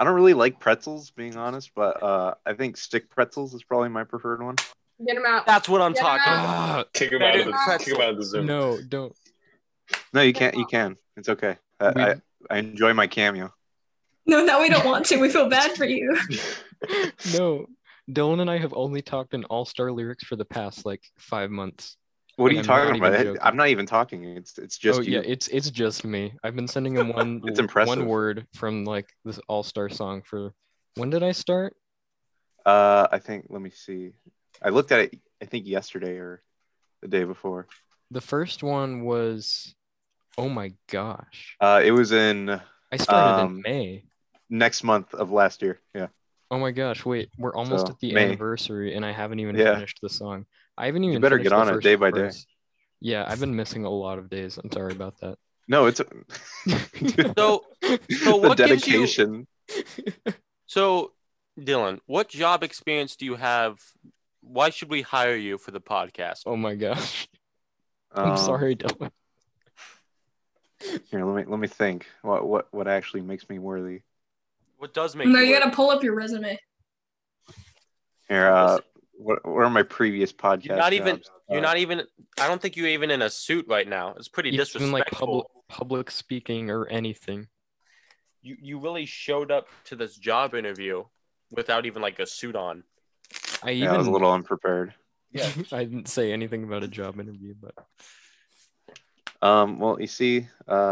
I don't really like pretzels, being honest, but I think stick pretzels is probably my preferred one. Get him out. That's what I'm Get him talking out. about. Ah, Kick him That out is of the pretzel. kick him out of the Zoom. no, don't. No, you can't. You can. It's okay. I enjoy my cameo. No, now we don't want to. We feel bad for you. No. Dylan and I have only talked in all-star lyrics for the past like 5 months. What are And you I'm not talking even about? joking. I'm not even talking. It's just Oh you. yeah, it's just me. I've been sending him It's impressive. one word from like this all-star song for when did I start? I think. Let me see. I looked at it. I think yesterday or the day before. The first one was oh my gosh. It was in I started in May. next month of last year. Yeah. Oh my gosh, wait, we're almost So, at the May. anniversary and I haven't even Yeah. finished the song. I haven't even better finished get on the it first day by day. verse. Yeah, I've been missing a lot of days. I'm sorry about that. No, it's So the what gives you? dedication. So Dylan, what job experience do you have? Why should we hire you for the podcast? Oh my gosh. I'm sorry, Dylan. Here, let me think. What actually makes me worthy? What does make No, you you work? gotta pull up your resume. Here, what are my previous podcast You're not even. jobs? You're not even. I don't think you're even in a suit right now. It's pretty Even like disrespectful. public speaking or anything. You really showed up to this job interview without even like a suit on. I Yeah, I was a little unprepared. Yeah. I didn't say anything about a job interview, but Well, you see,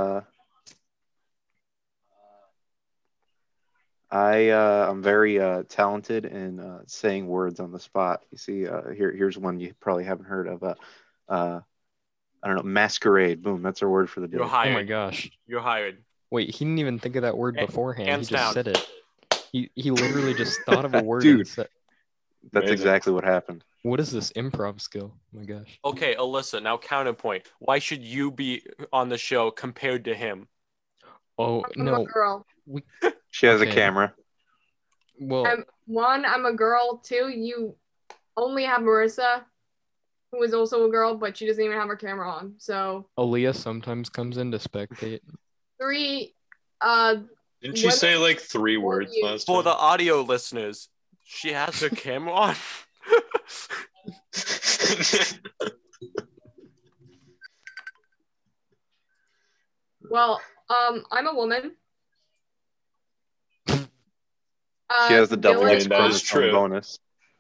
I'm very talented in saying words on the spot. You see, here's one you probably haven't heard of. I don't know, masquerade. Boom, that's our word for the day. You're oh hired. my gosh. You're hired. Wait, he didn't even think of that word beforehand. Hands He just down. said it. He literally just thought of a word Dude. and said, That's Amazing. exactly what happened. what is this improv skill? Oh my gosh. Okay, Alyssa. Now counterpoint. Why should you be on the show compared to him? Oh I'm no. a girl. She has Okay. a camera. Well, I'm a girl. 2, you only have Marissa, who is also a girl, but she doesn't even have her camera on. So Aaliyah sometimes comes in to spectate. 3, Didn't you say like 3 words you. last For the time? audio listeners, she has her camera on. well, I'm a woman. She has the double Dylan, X that is chromosome true. bonus.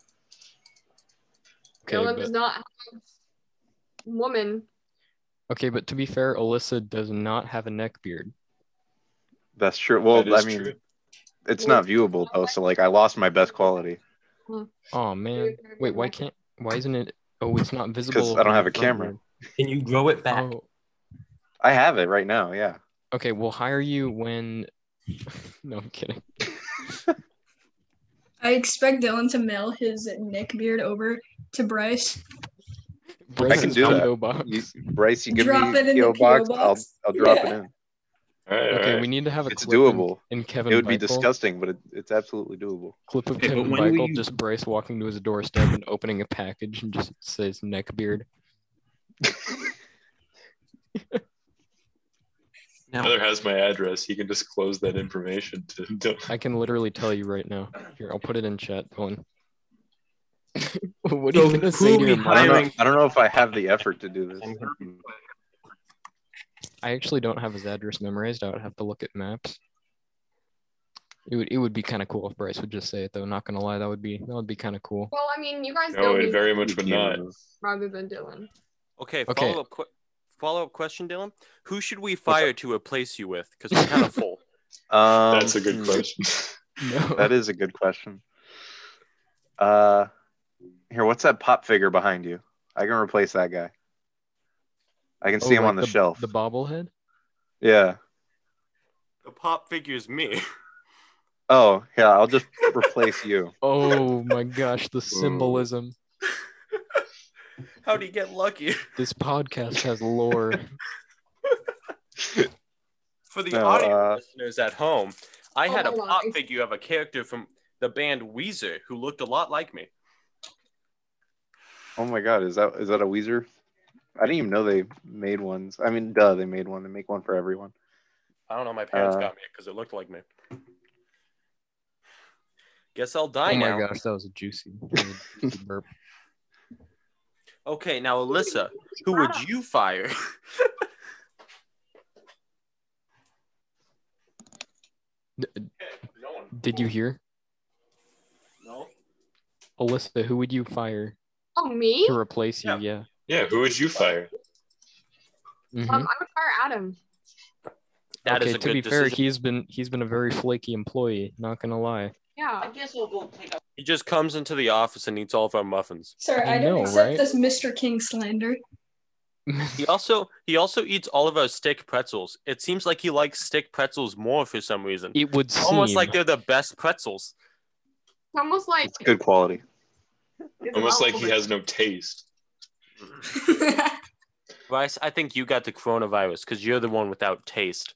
Okay, Dylan but does not have woman. okay, but to be fair, Alyssa does not have a neck beard. That's true. Well, That is I mean, true. it's not viewable though, so like I lost my best quality Oh man. Wait, why isn't it? Oh, it's not visible. because I don't on have your a front camera. beard. Can you grow it back? Oh, I have it right now. Yeah. okay. We'll hire you when. No, I'm kidding. I expect Dylan to mail his Nick beard over to Bryce. Bryce's can do that. PO box. Bryce, you give Drop me it in the PO box, PO box. I'll drop it Yeah. in. All right, Okay, all we right. need to have a It's clip doable. in Kevin It would be Michael. disgusting, but it's absolutely doable. Clip of Okay, but Kevin when will Michael, you- just Bryce walking to his doorstep and opening a package and just says neck beard. Now, Heather has my address. He can disclose that information to. I can literally tell you right now. Here, I'll put it in chat. Dylan. What are So you gonna who say are to we your mom? hiring? I don't know if I have the effort to do this. I actually don't have his address memorized. I would have to look at maps. It would be kind of cool if Bryce would just say it though. Not gonna lie, that would be kind of cool. Well, I mean, you guys No, know it me very much would not. rather than Dylan. Okay. Okay. Follow-up question, Dylan. Who should we fire to replace you with? Because we're kind of full. That's a good question. No. That is a good question. Here, what's that pop figure behind you? I can replace that guy. I can see him like on the shelf. The bobblehead. Yeah. The pop figure's me. Oh, yeah. I'll just replace you. Oh my gosh, the symbolism. How'd he get lucky? This podcast has lore. For the No, audio listeners at home, I Oh had a my pop God. figure of a character from the band Weezer who looked a lot like me. Oh my God, is that a Weezer? I didn't even know they made ones. I mean, duh, they made one. They make one for everyone. I don't know. My parents Uh, got me because it looked like me. Guess I'll die Oh my now. gosh, that was a juicy burp. Okay, now Alyssa, who would you fire? Did you hear? No. Alyssa, who would you fire Oh, me? to replace you? Yeah. Yeah, who would you fire? Mhm. I would fire Adam. That is Okay, a to good be fair, decision. he's been a very flaky employee, not gonna lie. Yeah. He just comes into the office and eats all of our muffins. Sorry, I I don't know, accept right? this Mr. King slander. He also eats all of our stick pretzels. It seems like he likes stick pretzels more for some reason. It would seem Almost like they're the best pretzels. It's almost like It's good quality. it's Almost like he irrelevant. has no taste. Bryce, I think you got the coronavirus because you're the one without taste.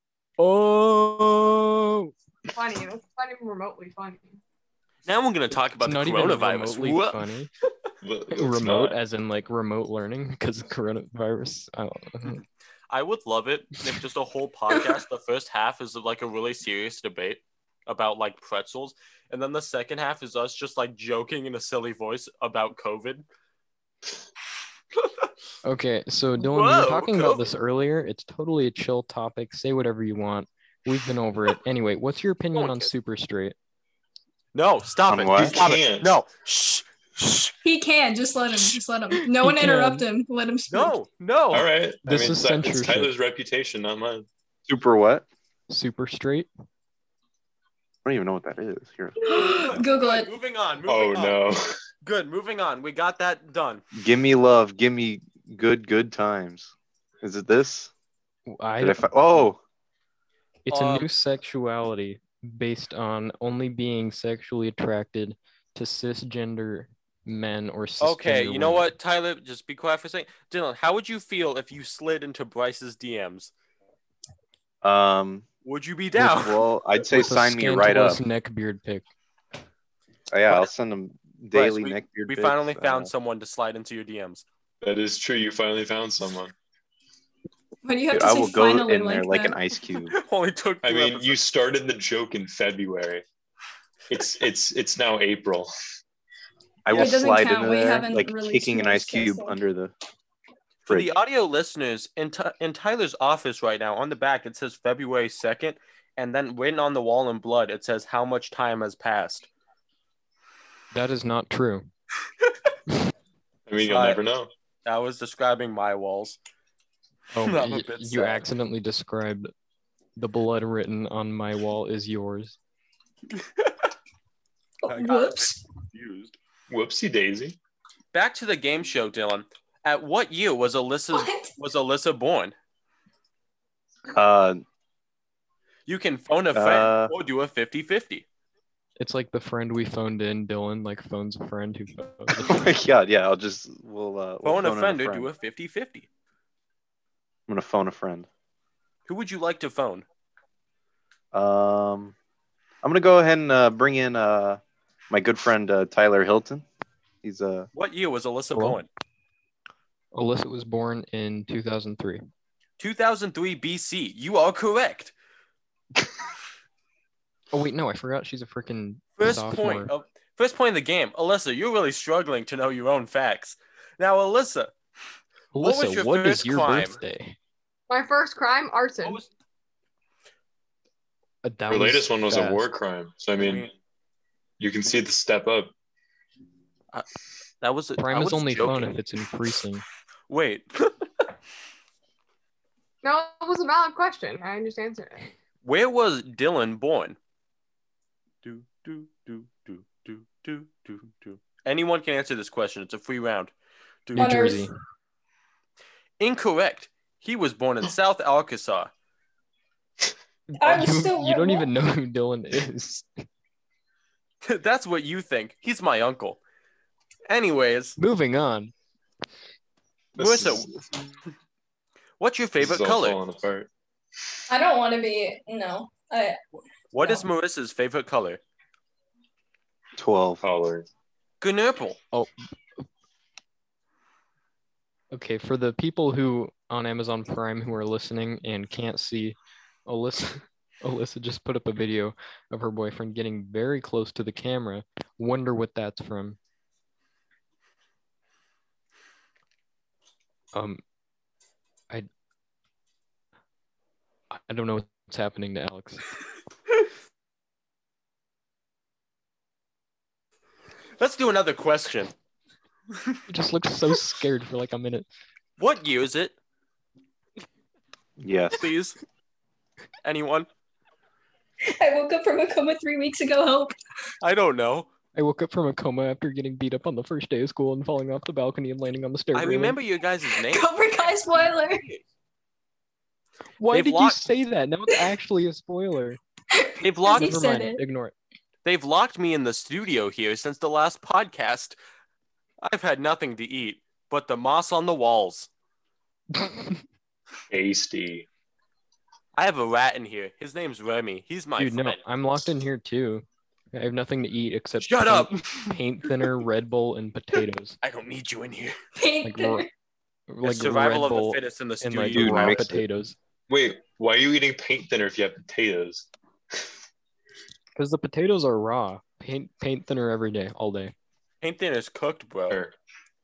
Oh, funny. That's not even remotely funny. Now we're gonna talk about it's the not even coronavirus. remotely What? funny. But it's Remote, not. as in like remote learning, because coronavirus. I don't know. I would love it if just a whole podcast, the first half is like a really serious debate about like pretzels, and then the second half is us just like joking in a silly voice about COVID. Okay, so Dylan, we Whoa, were talking about COVID. this earlier. It's totally a chill topic. Say whatever you want. We've been over it. Anyway, what's your opinion one on cares. Super Straight? No, stop On it. what? Stop You it. can't. No. Shh. Shh. He can. Just let him. Just let him. No He one can. interrupt him. Let him speak. No. All right. This is it's censorship. Tyler's reputation, not mine. Super what? Super Straight? I don't even know what that is. Here, Google Good, it. moving on. Oh Moving on. no. Good. Moving on. We got that done. give me love. Give me good times. Is it this? Oh, It's a new sexuality based on only being sexually attracted to cisgender men or cisgender Okay, you know women. what, Tyler? Just be quiet for a second. Dylan, how would you feel if you slid into Bryce's DMs? Would you be down? first of all, I'd say With a sign me right up. scandalous neck beard pic. Oh, yeah, What? I'll send them Bryce, daily neck beard we pics. finally found someone to slide into your DMs. That is true. You finally found someone. Why do you have Dude, to I say will go finally in there like that? an ice cube. Only took I two mean, episodes. you started the joke in February. It's now April. I It will doesn't slide count. into We there haven't like released kicking an more ice cube stuff. under the For fridge. the audio listeners, in Tyler's office right now, on the back, it says February 2nd, and then written on the wall in blood, it says how much time has passed. That is not true. I mean, you'll Sorry. never know. I was describing my walls. Oh, I'm a you, bit you sad. accidentally described the blood written on my wall is yours. I got a bit Whoops. confused. Whoopsie daisy. Back to the game show, Dylan. At what year was Alyssa born? Uh, You can phone a friend Uh, or do a 50-50. It's like the friend we phoned in, Dylan, like phones a friend who oh phoned. my god, yeah, we'll Phone a in friend or friend. do a 50-50. I'm gonna phone a friend. Who would you like to phone? I'm gonna go ahead and bring in my good friend Tyler Hilton. He's What year was Alyssa Hello? born? Alyssa was born in 2003. 2003 BC. You are correct. Oh wait, no, I forgot she's a freaking First sophomore. point of the game. Alyssa, you're really struggling to know your own facts. Now, Alyssa, what was Alyssa, your what is first your crime? birthday? My first crime, arson. what was That The was latest one was a fast. war crime. So I mean, you can see the step up. that was Crime I is was only joking. fun if it's increasing. Wait, No, it was a valid question. I just answered it. where was Dylan born? Do do do do do do do do. Anyone can answer this question. It's a free round. Do, New On Earth. Jersey. Incorrect. He was born in South Arkansas. I'm you, still you don't wrong. even know who Dylan is. That's what you think. He's my uncle. Anyways, Moving on. This Marissa, is- what's your this favorite is all color? falling apart. I don't want to be. No. What No. is Marissa's favorite color? 12. Collar. Gnurple. Okay, for the people who on Amazon Prime who are listening and can't see, Alyssa Alyssa just put up a video of her boyfriend getting very close to the camera. Wonder what that's from. I don't know what's happening to Alex. Let's do another question. He just looks so scared for like a minute. What year is it, Yes. please? Anyone? I woke up from a coma 3 weeks ago. Help. I don't know. I woke up from a coma after getting beat up on the first day of school and falling off the balcony and landing on the stair I railing. remember your guys' name. Cobra Kai spoiler. Why They've did locked- you say that? Now it's actually a spoiler. They've locked. He Never said mind. it. Ignore it. They've locked me in the studio here since the last podcast. I've had nothing to eat but the moss on the walls. Tasty. I have a rat in here. His name's Remy. He's my Dude, no, friend. I'm locked in here too. I have nothing to eat except Shut up! paint thinner, Red Bull, and potatoes. I don't need you in here. Paint Like, thinner. like Survival Red of the Bull fittest in the and studio. like Dude, raw mix it. potatoes. Wait, why are you eating paint thinner if you have potatoes? Because the potatoes are raw. Paint thinner every day, all day. Paint thinner's cooked, bro. Or-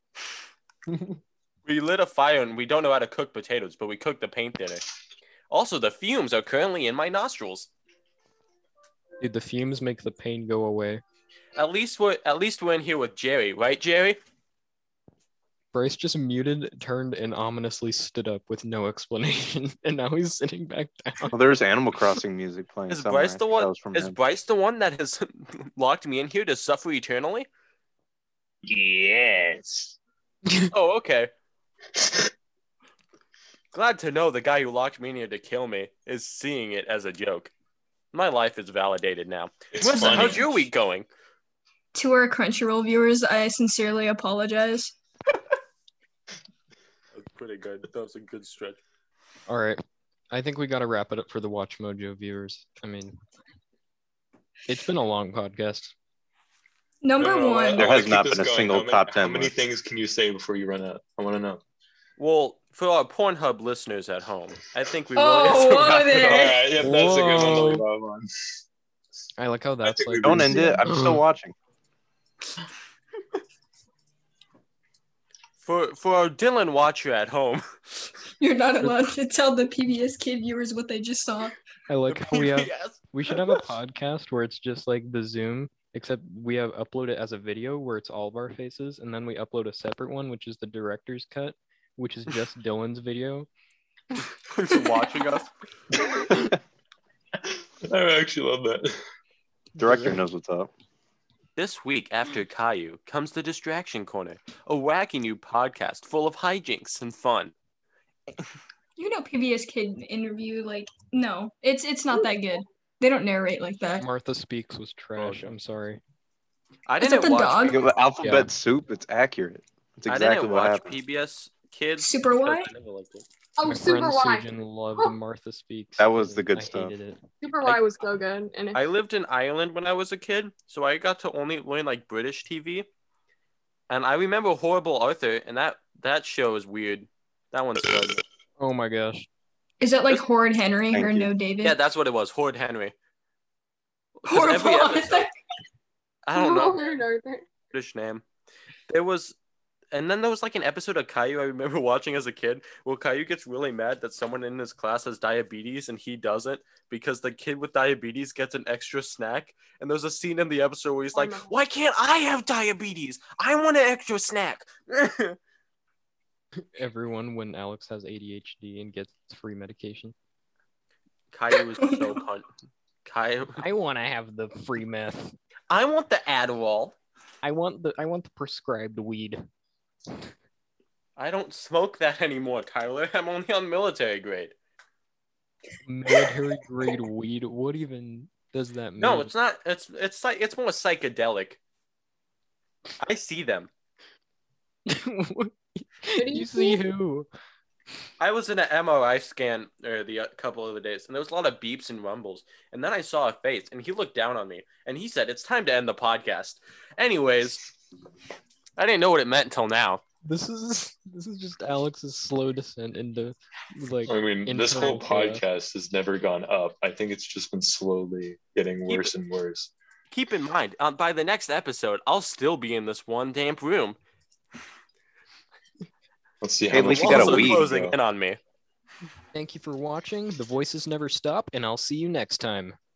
We lit a fire and we don't know how to cook potatoes, but we cooked the paint thinner. Also, the fumes are currently in my nostrils. Dude, the fumes make the pain go away. At least we're in here with Jerry, right, Jerry? Bryce just muted, turned, and ominously stood up with no explanation, and now he's sitting back down. Well, there's Animal Crossing music playing Is somewhere. Bryce the That one? was from Is him. Bryce the one that has locked me in here to suffer eternally? Yes. Oh, okay. Glad to know the guy who locked me in here to kill me is seeing it as a joke. My life is validated now. It's Melissa, funny. how's your week going? To our Crunchyroll viewers, I sincerely apologize. That's pretty good. That was a good stretch. All right. I think we got to wrap it up for the Watch Mojo viewers. I mean, it's been a long podcast. Number No, one. There I wanna has keep not this been a going. single How many- top 10 How many list. things can you say before you run out? I want to know. Well, for our Pornhub listeners at home, I think we really Oh, have to whoa wrap it there. up. All right, yeah, that's a good one to Whoa. leave off on. I like how that's think like. we Don't end it. I'm still watching. For our Dylan watcher at home, You're not allowed to tell the PBS Kid viewers what they just saw. I like how we have. PBS. We should have a podcast where it's just like the Zoom, except we have upload it as a video where it's all of our faces, and then we upload a separate one, which is the director's cut, which is just Dylan's video. who's watching us. I actually love that. Director knows what's up. This week after Caillou comes the Distraction Corner, a wacky new podcast full of hijinks and fun. You know, PBS Kid interview, like, no, it's not that good. They don't narrate like that. Martha Speaks was trash. I'm sorry. I Is that didn't the watch. dog? Alphabet Yeah. Soup. It's accurate. It's I exactly didn't what watch happened. PBS Kids. Super because Y? I never liked it. Oh, My Super friend Y. Sujin loved Martha Speaks. That was the and good I stuff. hated it. Super Y was so good. And I lived in Ireland when I was a kid, so I got to only learn like British TV. And I remember Horrible Arthur, and that show is weird. That one's good. Oh my gosh. Is that like Horrid Henry Thank or you. No David? Yeah, that's what it was. Horde Henry. 'Cause Horrible every episode- Arthur. I don't know. Arthur. British name. There was, and then there was like an episode of Caillou I remember watching as a kid where Caillou gets really mad that someone in his class has diabetes and he doesn't because the kid with diabetes gets an extra snack. And there's a scene in the episode where he's Oh like, my- "Why can't I have diabetes? I want an extra snack." Everyone when Alex has ADHD and gets free medication. Caillou is so cunt. Caillou, I want to have the free meth. I want the Adderall. I want the prescribed weed. I don't smoke that anymore, Tyler. I'm only on military grade. Military grade weed. What even does that mean? No, it's not. It's like it's more psychedelic. I see them. You see who? I was in an MRI scan the couple of the days, and there was a lot of beeps and rumbles. And then I saw a face, and he looked down on me, and he said, "It's time to end the podcast." Anyways, I didn't know what it meant until now. This is just Alex's slow descent into like. I mean, this whole internal chaos. podcast has never gone up. I think it's just been slowly getting worse and worse. Keep in mind, by the next episode, I'll still be in this one damp room. Let's see Hey, how at much least you got a Walls are weed, closing go. in on me. Thank you for watching. The voices never stop, and I'll see you next time.